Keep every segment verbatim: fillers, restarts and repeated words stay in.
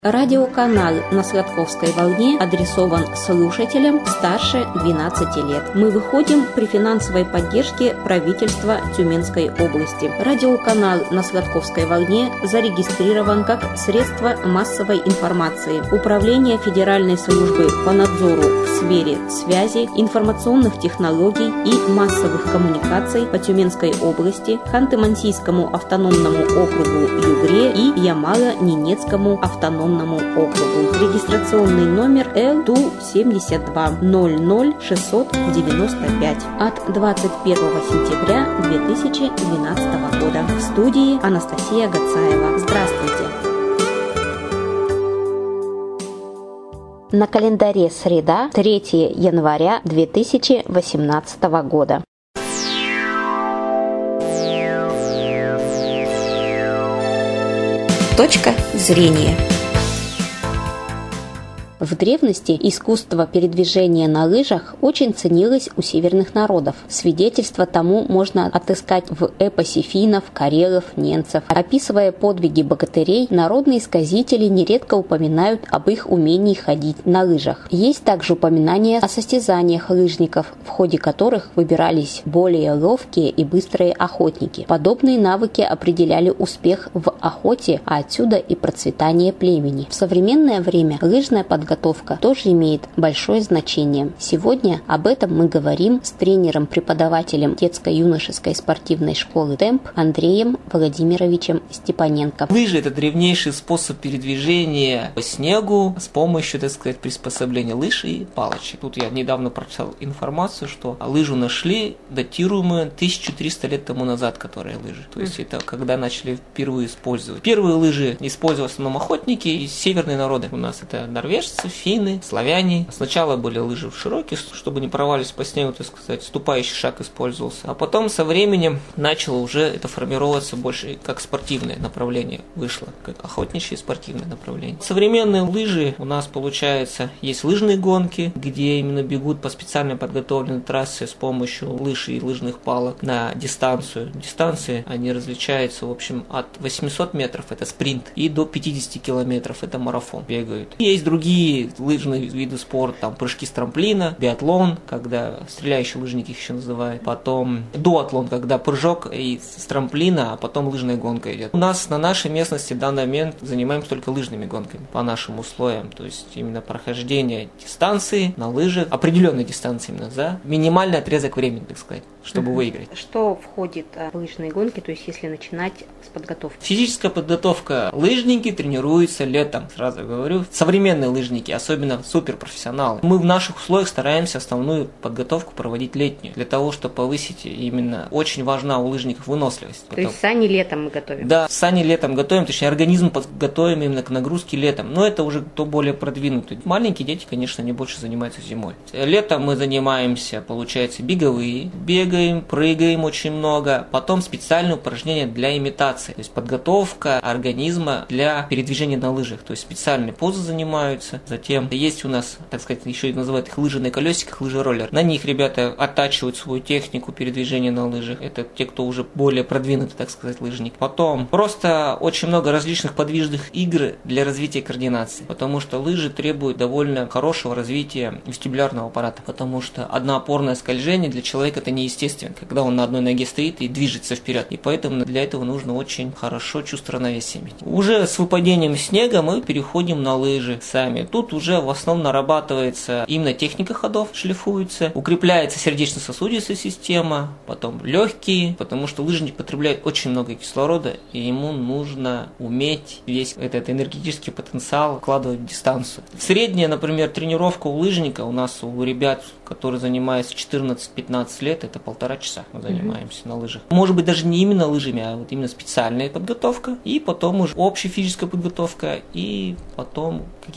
Радиоканал на Сладковской волне адресован слушателям старше двенадцати лет. Мы выходим при финансовой поддержке правительства Тюменской области. Радиоканал на Сладковской волне зарегистрирован как средство массовой информации. Управление Федеральной службы по надзору в сфере связи, информационных технологий и массовых коммуникаций по Тюменской области, Ханты-Мансийскому автономному округу Югре и Ямало-Ненецкому автономному округу. Регистрационный номер Л Т У семьдесят два ноль ноль шестьсот девяносто пять от двадцать первого сентября две тысячи двенадцатого года. В студии Анастасия Гацаева. Здравствуйте! На календаре среда, третьего января две тысячи восемнадцатого года. Точка зрения. В древности искусство передвижения на лыжах очень ценилось у северных народов. Свидетельство тому можно отыскать в эпосе финнов, карелов, ненцев. Описывая подвиги богатырей, народные сказители нередко упоминают об их умении ходить на лыжах. Есть также упоминания о состязаниях лыжников, в ходе которых выбирались более ловкие и быстрые охотники. Подобные навыки определяли успех в охоте, а отсюда и процветание племени. В современное время лыжная подготовка Подготовка тоже имеет большое значение. Сегодня об этом мы говорим с тренером-преподавателем детско-юношеской спортивной школы «Темп» Андреем Владимировичем Степаненко. Лыжи – это древнейший способ передвижения по снегу с помощью, так сказать, приспособления лыж и палочек. Тут я недавно прочитал информацию, что лыжу нашли, датируемую тысячу триста лет тому назад, которые лыжи. То есть это когда начали впервые использовать. Первые лыжи использовали в основном охотники и северные народы. У нас это норвежцы, финны, славяне. Сначала были лыжи широкие, чтобы не порвались по снегу, так сказать, ступающий шаг использовался. А потом со временем начало уже это формироваться больше как спортивное направление вышло, как охотничье спортивное направление. Современные лыжи у нас, получается, есть лыжные гонки, где именно бегут по специально подготовленной трассе с помощью лыж и лыжных палок на дистанцию. Дистанции, они различаются, в общем, от восьмисот метров, это спринт, и до пятидесяти километров, это марафон, бегают. Есть другие лыжные виды спорта, там прыжки с трамплина, биатлон, когда стреляющие лыжники их еще называют, потом дуатлон, когда прыжок и с трамплина, а потом лыжная гонка идет. У нас на нашей местности в данный момент занимаемся только лыжными гонками по нашим условиям, то есть именно прохождение дистанции на лыжах, определенной дистанции именно, за минимальный отрезок времени, так сказать, чтобы выиграть. Что входит в лыжные гонки, то есть если начинать с подготовки? Физическая подготовка. Лыжники тренируются летом, сразу говорю. Современные лыжники, особенно суперпрофессионалы. Мы в наших условиях стараемся основную подготовку проводить летнюю, для того, чтобы повысить именно, очень важна у лыжников выносливость. То есть сани летом мы готовим? Да, сани летом готовим, точнее организм подготовим именно к нагрузке летом, но это уже кто более продвинутый. Маленькие дети, конечно, не больше занимаются зимой. Летом мы занимаемся, получается, беговые, бегаем, прыгаем очень много, потом специальные упражнения для имитации, то есть подготовка организма для передвижения на лыжах, то есть специальные позы занимаются. Затем есть у нас, так сказать, еще и называют их лыжи на колесиках, лыжероллер. На них ребята оттачивают свою технику передвижения на лыжах. Это те, кто уже более продвинутый, так сказать, лыжник. Потом просто очень много различных подвижных игр для развития координации, потому что лыжи требуют довольно хорошего развития вестибулярного аппарата, потому что одноопорное скольжение для человека это неестественно, когда он на одной ноге стоит и движется вперед. И поэтому для этого нужно очень хорошо чувство равновесия иметь. Уже с выпадением снега мы переходим на лыжи сами. Тут уже в основном нарабатывается именно техника ходов, шлифуется, укрепляется сердечно-сосудистая система, потом легкие, потому что лыжник потребляет очень много кислорода, и ему нужно уметь весь этот энергетический потенциал вкладывать в дистанцию. Средняя, например, тренировка у лыжника у нас, у ребят, которые занимаются четырнадцать-пятнадцать лет, это полтора часа мы занимаемся mm-hmm. на лыжах. Может быть, даже не именно лыжами, а вот именно специальная подготовка, и потом уже общая физическая подготовка, и потом какие-то технические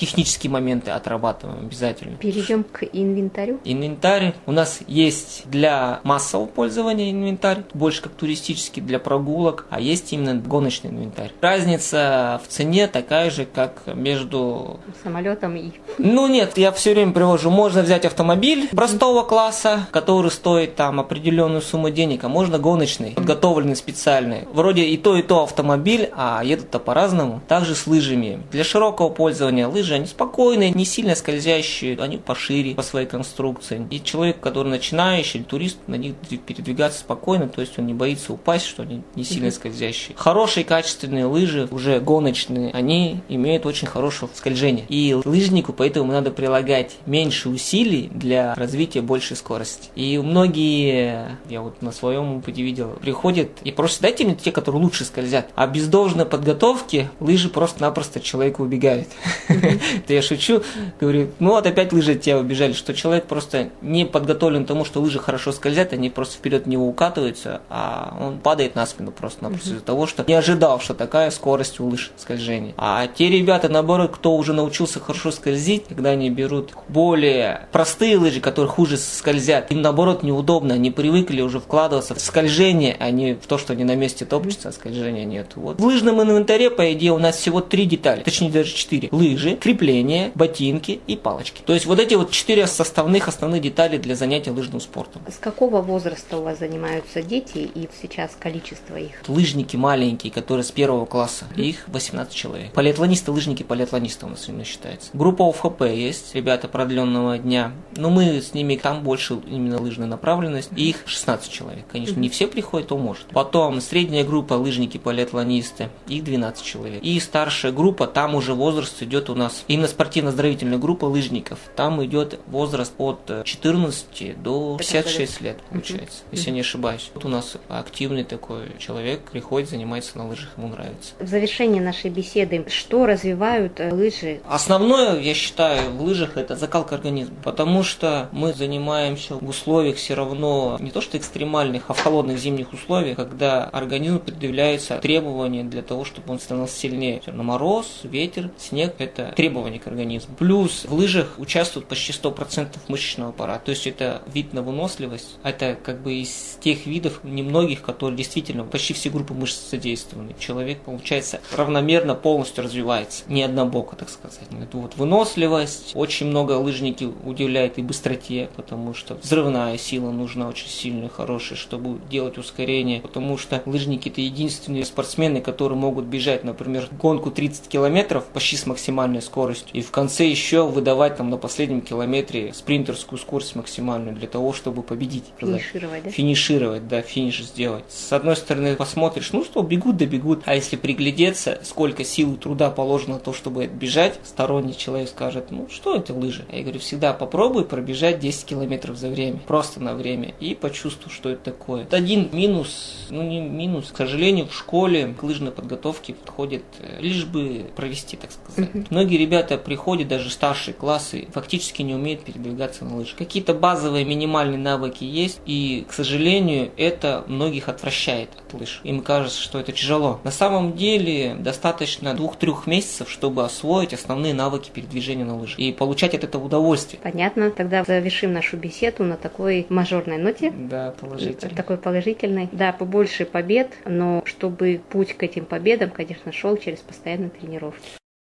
технические моменты отрабатываем обязательно. Перейдем к инвентарю. Инвентарь у нас есть для массового пользования инвентарь, больше как туристический, для прогулок, а есть именно гоночный инвентарь. Разница в цене такая же, как между самолетом и... Ну нет, я все время привожу. Можно взять автомобиль простого класса, который стоит там определенную сумму денег, а можно гоночный, подготовленный специальный. Вроде и то, и то автомобиль, а едут-то по-разному. Также с лыжами. Для широкого пользования лыжи, они спокойные, не сильно скользящие, они пошире по своей конструкции. И человек, который начинающий, или турист, на них передвигаться спокойно, то есть он не боится упасть, что они не сильно скользящие. Хорошие качественные лыжи, уже гоночные, они имеют очень хорошее скольжение. И лыжнику поэтому надо прилагать меньше усилий для развития большей скорости. И многие, я вот на своем опыте видел, приходят и просят: дайте мне те, которые лучше скользят. А без должной подготовки лыжи просто-напросто человеку убегают. Это я шучу, говорю, ну вот опять лыжи от тебя убежали, что человек просто не подготовлен к тому, что лыжи хорошо скользят, они просто вперед в него укатываются, а он падает на спину просто-напросто из-за того, что не ожидал, что такая скорость у лыж скольжения. А те ребята, наоборот, кто уже научился хорошо скользить, когда они берут более простые лыжи, которые хуже скользят, им наоборот неудобно, они привыкли уже вкладываться в скольжение, а не в то, что они на месте топчутся, а скольжения нет. Вот. В лыжном инвентаре, по идее, у нас всего три детали, точнее даже четыре. Лыжи, крепления, ботинки и палочки. То есть вот эти вот четыре составных основных детали для занятия лыжным спортом. С какого возраста у вас занимаются дети и сейчас количество их? Лыжники маленькие, которые с первого класса, их восемнадцать человек. Полиатлонисты, лыжники, полиатлонисты у нас именно считается. Группа ОФП есть, ребята продленного дня, но мы с ними, там больше именно лыжная направленность, и их шестнадцать человек. Конечно, не все приходят, то может. Потом средняя группа лыжники, полиатлонисты, их двенадцать человек. И старшая группа, там уже возраст идет у нас, именно спортивно-оздоровительная группа лыжников, там идет возраст от четырнадцати до пятидесяти шести лет, получается, uh-huh. если я не ошибаюсь. Вот у нас активный такой человек, приходит, занимается на лыжах, ему нравится. В завершении нашей беседы, что развивают лыжи? Основное, я считаю, в лыжах это закалка организма, потому что мы занимаемся в условиях все равно не то что экстремальных, а в холодных зимних условиях, когда организму предъявляются требования для того, чтобы он становился сильнее. На мороз, ветер, снег – это требования к организму. Плюс в лыжах участвует почти сто процентов мышечного аппарата, то есть это вид на выносливость, это как бы из тех видов немногих, которые действительно почти все группы мышц задействованы. Человек, получается, равномерно полностью развивается, не однобоко, так сказать. Это вот выносливость, очень много лыжники удивляет и быстроте, потому что взрывная сила нужна очень сильная, хорошая, чтобы делать ускорение, потому что лыжники – это единственные спортсмены, которые могут бежать, например, гонку тридцать километров почти с максимальной скоростью, и в конце еще выдавать там на последнем километре спринтерскую скорость максимальную для того, чтобы победить. Финишировать, да? Финишировать, да, финиш сделать. С одной стороны, посмотришь, ну что, бегут, да бегут, а если приглядеться, сколько сил и труда положено на то, чтобы бежать, сторонний человек скажет, ну что это лыжи? Я говорю, всегда попробуй пробежать десять километров за время, просто на время, и почувствуй, что это такое. Это один минус, ну не минус, к сожалению, в школе к лыжной подготовке подходит лишь бы провести, так сказать. Uh-huh. Многие ребята приходят, даже старшие классы, фактически не умеют передвигаться на лыжах. Какие-то базовые минимальные навыки есть, и, к сожалению, это многих отвращает от лыж. Им кажется, что это тяжело. На самом деле, достаточно двух-трех месяцев, чтобы освоить основные навыки передвижения на лыжах и получать от этого удовольствие. Понятно. Тогда завершим нашу беседу на такой мажорной ноте. Да, положительной. Такой положительной. Да, побольше побед, но чтобы путь к этим победам, конечно, шел через постоянные тренировки.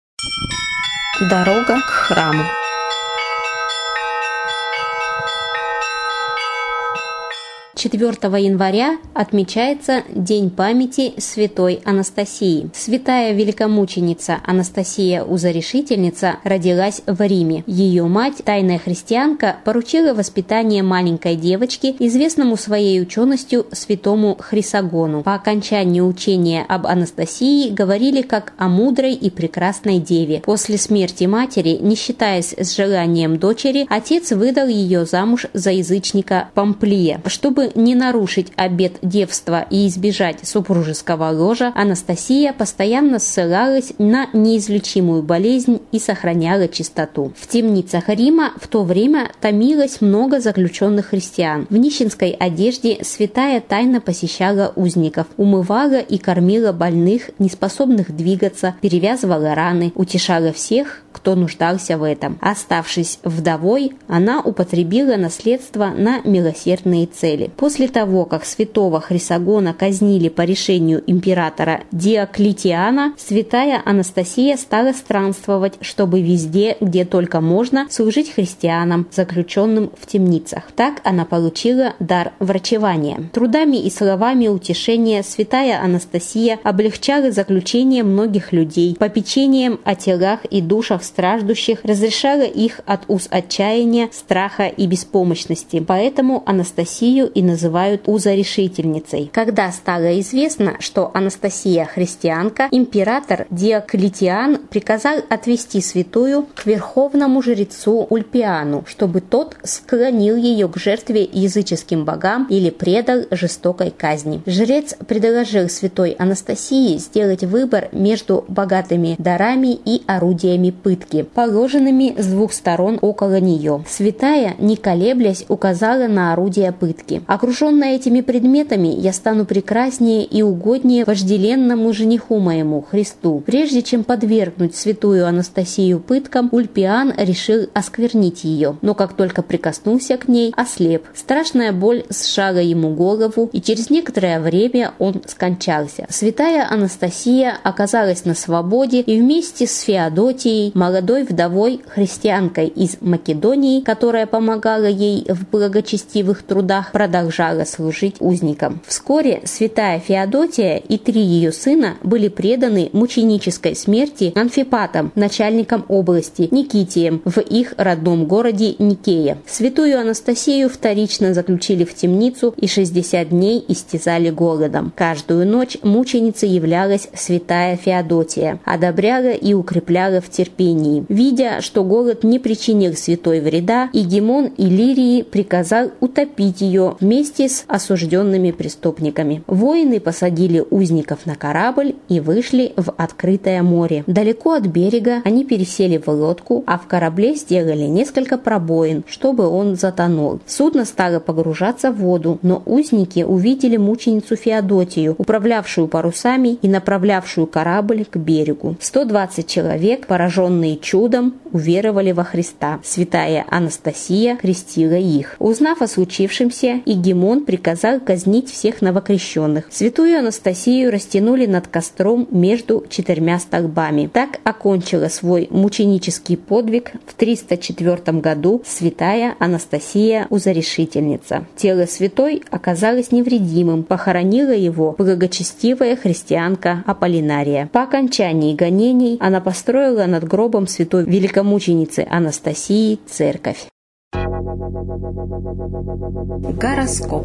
Дорога к храму. четвёртого января отмечается День памяти святой Анастасии. Святая великомученица Анастасия Узорешительница родилась в Риме. Ее мать, тайная христианка, поручила воспитание маленькой девочки известному своей ученостью святому Хрисогону. По окончании учения об Анастасии говорили как о мудрой и прекрасной деве. После смерти матери, не считаясь с желанием дочери, отец выдал ее замуж за язычника Помплия. Чтобы не нарушить обет девства и избежать супружеского ложа, Анастасия постоянно ссылалась на неизлечимую болезнь и сохраняла чистоту. В темницах Рима в то время томилось много заключенных христиан. В нищенской одежде святая тайно посещала узников, умывала и кормила больных, неспособных двигаться, перевязывала раны, утешала всех, кто кто нуждался в этом. Оставшись вдовой, она употребила наследство на милосердные цели. После того, как святого Хрисогона казнили по решению императора Диоклетиана, святая Анастасия стала странствовать, чтобы везде, где только можно, служить христианам, заключенным в темницах. Так она получила дар врачевания. Трудами и словами утешения святая Анастасия облегчала заключение многих людей, попечением о телах и душах страждущих разрешала их от уз отчаяния, страха и беспомощности. Поэтому Анастасию и называют узорешительницей. Когда стало известно, что Анастасия христианка, император Диоклетиан приказал отвести святую к верховному жрецу Ульпиану, чтобы тот склонил ее к жертве языческим богам или предал жестокой казни. Жрец предложил святой Анастасии сделать выбор между богатыми дарами и орудиями пытки, положенными с двух сторон около нее. Святая, не колеблясь, указала на орудия пытки. Окруженная этими предметами, я стану прекраснее и угоднее вожделенному жениху моему, Христу. Прежде чем подвергнуть святую Анастасию пыткам, Ульпиан решил осквернить ее, но как только прикоснулся к ней, ослеп. Страшная боль сжала ему голову, и через некоторое время он скончался. Святая Анастасия оказалась на свободе и вместе с Феодотией, молодой вдовой христианкой из Македонии, которая помогала ей в благочестивых трудах, продолжала служить узникам. Вскоре святая Феодотия и три ее сына были преданы мученической смерти Амфипатом, начальником области, Никитием, в их родном городе Никея. Святую Анастасию вторично заключили в темницу и шестьдесят дней истязали голодом. Каждую ночь мученицей являлась святая Феодотия, одобряла и укрепляла в терпении. Видя, что голод не причинил святой вреда, Игимон Иллирии приказал утопить ее вместе с осужденными преступниками. Воины посадили узников на корабль и вышли в открытое море. Далеко от берега они пересели в лодку, а в корабле сделали несколько пробоин, чтобы он затонул. Судно стало погружаться в воду, но узники увидели мученицу Феодотию, управлявшую парусами и направлявшую корабль к берегу. сто двадцать человек, пораженные чудом, уверовали во Христа. Святая Анастасия крестила их. Узнав о случившемся, Игимон приказал казнить всех новокрещенных. Святую Анастасию растянули над костром между четырьмя столбами. Так окончила свой мученический подвиг в триста четвёртом году святая Анастасия Узорешительница. Тело святой оказалось невредимым, похоронила его благочестивая христианка Аполлинария. По окончании гонений она построила над гробом святой великомученицы Анастасии церковь. Гороскоп.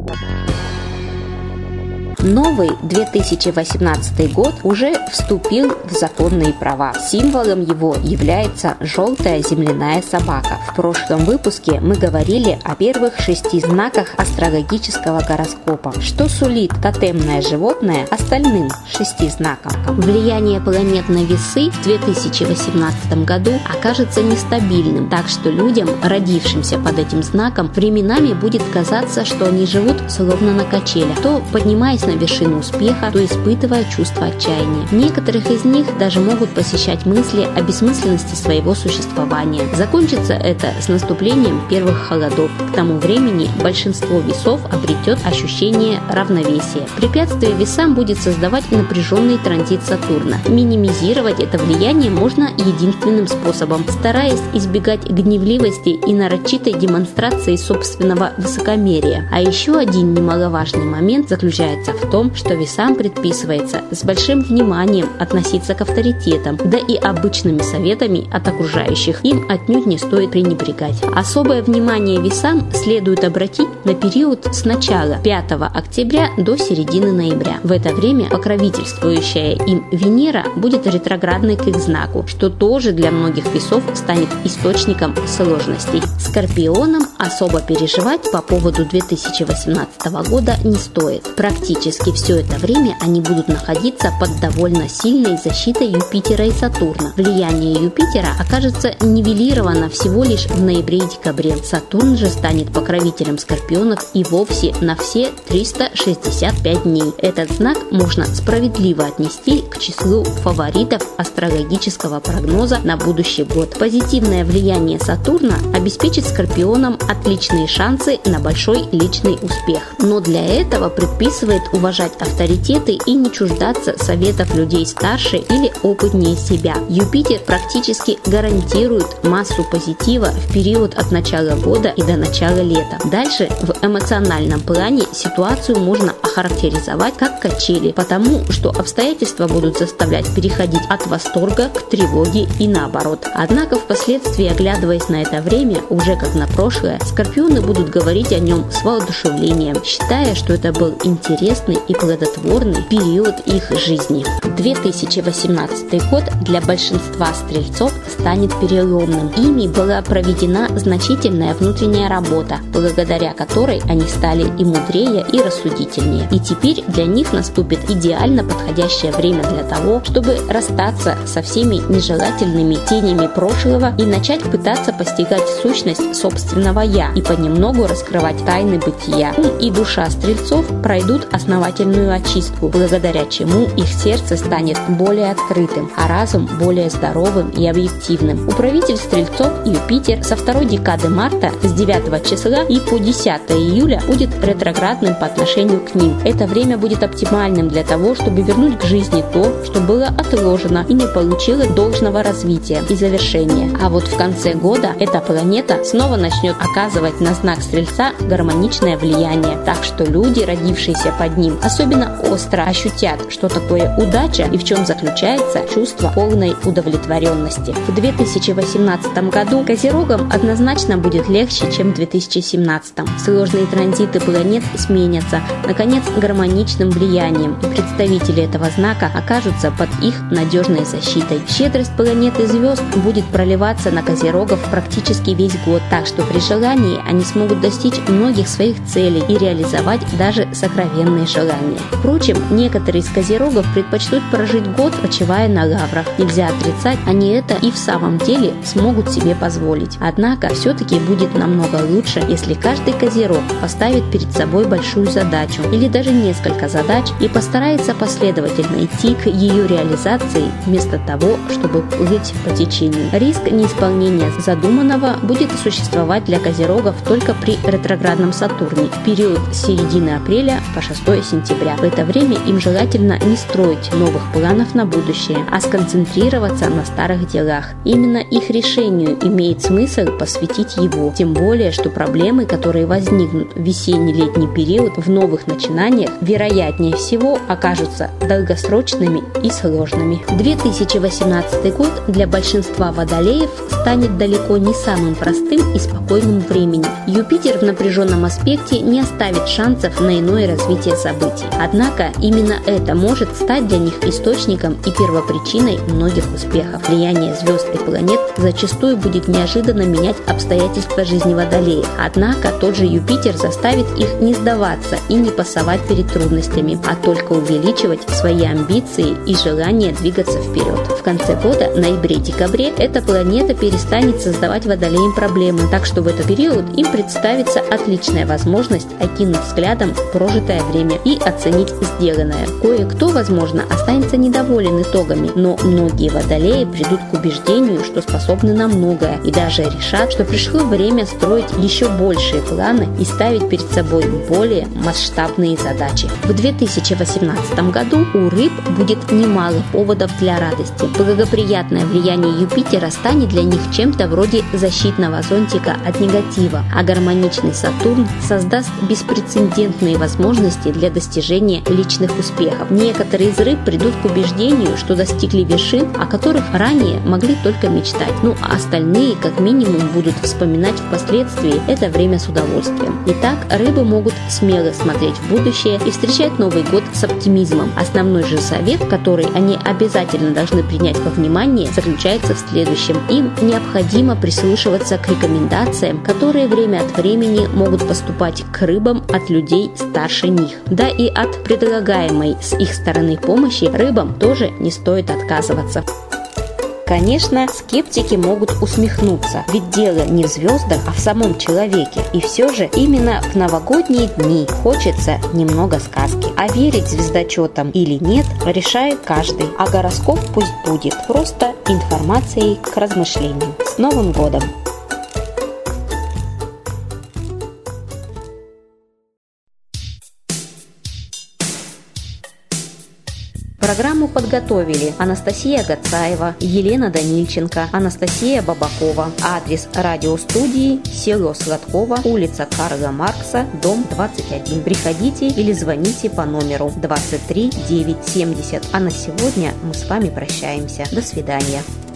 Новый две тысячи восемнадцатый год уже вступил в законные права. Символом его является желтая земляная собака. В прошлом выпуске мы говорили о первых шести знаках астрологического гороскопа. Что сулит тотемное животное остальным шести знакам? Влияние планет на весы в две тысячи восемнадцатом году окажется нестабильным, так что людям, родившимся под этим знаком, временами будет казаться, что они живут словно на качелях, то поднимаясь на вершину успеха, то испытывая чувство отчаяния. Некоторых из них даже могут посещать мысли о бессмысленности своего существования. Закончится это с наступлением первых холодов. К тому времени большинство весов обретет ощущение равновесия. Препятствие весам будет создавать напряженный транзит Сатурна. Минимизировать это влияние можно единственным способом, стараясь избегать гневливости и нарочитой демонстрации собственного высокомерия. А еще один немаловажный момент заключается в том, что весам предписывается с большим вниманием относиться к авторитетам, да и обычными советами от окружающих им отнюдь не стоит пренебрегать. Особое внимание весам следует обратить на период с начала пятого октября до середины ноября. В это время покровительствующая им Венера будет ретроградной к их знаку, что тоже для многих весов станет источником сложностей. Скорпионам особо переживать по поводу две тысячи восемнадцатого года не стоит. Практически практически все это время они будут находиться под довольно сильной защитой Юпитера и Сатурна. Влияние Юпитера окажется нивелировано всего лишь в ноябре и декабре. Сатурн же станет покровителем скорпионов и вовсе на все триста шестьдесят пять дней. Этот знак можно справедливо отнести к числу фаворитов астрологического прогноза на будущий год. Позитивное влияние Сатурна обеспечит скорпионам отличные шансы на большой личный успех. Но для этого предписывает уважать авторитеты и не чуждаться советов людей старше или опытнее себя. Юпитер практически гарантирует массу позитива в период от начала года и до начала лета. Дальше в эмоциональном плане ситуацию можно охарактеризовать как качели, потому что обстоятельства будут заставлять переходить от восторга к тревоге и наоборот. Однако впоследствии, оглядываясь на это время, уже как на прошлое, скорпионы будут говорить о нем с воодушевлением, считая, что это был интересный и плодотворный период их жизни. две тысячи восемнадцатый год для большинства стрельцов станет переломным. Ими была проведена значительная внутренняя работа, благодаря которой они стали и мудрее, и рассудительнее. И теперь для них наступит идеально подходящее время для того, чтобы расстаться со всеми нежелательными тенями прошлого и начать пытаться постигать сущность собственного «я» и понемногу раскрывать тайны бытия. Ум и душа стрельцов пройдут основательную очистку, благодаря чему их сердце станет более открытым, а разум более здоровым и объективным. Управитель стрельцов Юпитер со второй декады марта с девятого числа и по десятое июля будет ретроградным по отношению к ним. Это время будет оптимальным для того, чтобы вернуть к жизни то, что было отложено и не получило должного развития и завершения. А вот в конце года эта планета снова начнет оказывать на знак Стрельца гармоничное влияние, так что люди, родившиеся под ним, особенно остро ощутят, что такое удача и в чем заключается чувство полной удовлетворенности. В две тысячи восемнадцатом году Козерогам однозначно будет легче, чем в две тысячи семнадцатом. Сложные транзиты планет сменятся, наконец, гармоничным влиянием, и представители этого знака окажутся под их надежной защитой. Щедрость планет и звезд будет проливаться на Козерогов практически весь год, так что при желании они смогут достичь многих своих целей и реализовать даже сокровенные желания. Впрочем, некоторые из Козерогов предпочтут прожить год, почивая на лаврах. Нельзя отрицать, они это и в самом деле смогут себе позволить. Однако, все-таки будет намного лучше, если каждый Козерог поставит перед собой большую задачу или даже несколько задач и постарается последовательно идти к ее реализации вместо того, чтобы плыть по течению. Риск неисполнения задуманного будет существовать для Козерогов только при ретроградном Сатурне в период с середины апреля по шестое сентября. В это время им желательно не строить новых планов на будущее, а сконцентрироваться на старых делах. Именно их решению имеет смысл посвятить его, тем более, что проблемы, которые возникнут в весенне-летний период в новых начинаниях, вероятнее всего окажутся долгосрочными и сложными. две тысячи восемнадцатый год для большинства водолеев станет далеко не самым простым и спокойным временем. Юпитер в напряженном аспекте не оставит шансов на иное развитие событий. Однако именно это может стать для них источником и первопричиной многих успехов. Влияние звезд и планет зачастую будет неожиданно менять обстоятельства жизни водолеев. Однако тот же Юпитер заставит их не сдаваться и не пасовать перед трудностями, а только увеличивать свои амбиции и желание двигаться вперед. В конце года, ноябре-декабре, эта планета перестанет создавать водолеям проблемы, так что в этот период им представится отличная возможность окинуть взглядом прожитое время и оценить сделанное. Кое-кто, возможно, останется недоволен итогами, но многие водолеи придут к убеждению, что способны на многое, и даже решат, что пришло время строить еще большие планы и ставить перед собой более масштабные задачи. В две тысячи восемнадцатом году у рыб будет немало поводов для радости. Благоприятное влияние Юпитера станет для них чем-то вроде защитного зонтика от негатива, а гармоничный Сатурн создаст беспрецедентные возможности для достижения личных успехов. Некоторые из рыб придут к убеждению, что достигли вершин, о которых ранее могли только мечтать, ну а остальные как минимум будут вспоминать впоследствии это время с удовольствием. Итак, рыбы могут смело смотреть в будущее и встречать Новый год с оптимизмом. Основной же совет, который они обязательно должны принять во внимание, заключается в следующем. Им необходимо прислушиваться к рекомендациям, которые время от времени могут поступать к рыбам от людей старше них. Да и от предлагаемой с их стороны помощи рыбам тоже не стоит отказываться. Конечно, скептики могут усмехнуться, ведь дело не в звездах, а в самом человеке. И все же именно в новогодние дни хочется немного сказки. А верить звездочетам или нет, решает каждый. А гороскоп пусть будет просто информацией к размышлению. С Новым годом! Программу подготовили Анастасия Гацаева, Елена Данильченко, Анастасия Бабакова. Адрес радиостудии: село Сладково, улица Карла Маркса, дом двадцать один. Приходите или звоните по номеру двадцать три девятьсот семьдесят. А на сегодня мы с вами прощаемся. До свидания.